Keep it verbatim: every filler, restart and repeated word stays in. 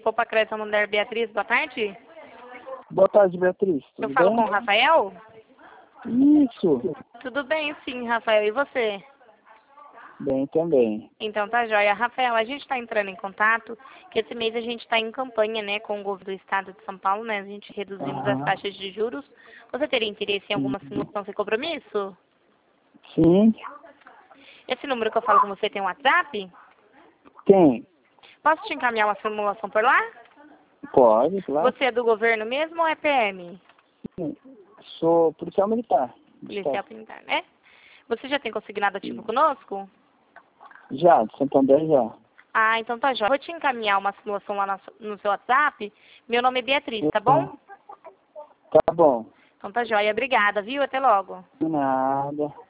Poupa Crédito Mulher Beatriz, boa tarde. Boa tarde, Beatriz. Tudo Eu falo bem? com o Rafael? Isso. Tudo bem, sim, Rafael. E você? Bem também. Então tá joia. Rafael, a gente está entrando em contato, que esse mês a gente está em campanha, né, com o governo do estado de São Paulo, né? A gente reduzimos as Ah, taxas de juros. Você teria interesse em alguma simulação sem compromisso? sim. Esse número que eu falo com você tem um WhatsApp? Tem. Posso te encaminhar uma simulação por lá? Pode, claro. Você é do governo mesmo ou é P M? Sou policial militar. Policial militar, né? Você já tem consignado ativo conosco? Já, de Santander já. Ah, então tá jóia. Vou te encaminhar uma simulação lá na- no seu WhatsApp. Meu nome é Beatriz, tá bom? Tá bom. Então tá jóia. Obrigada, viu? Até logo. De nada.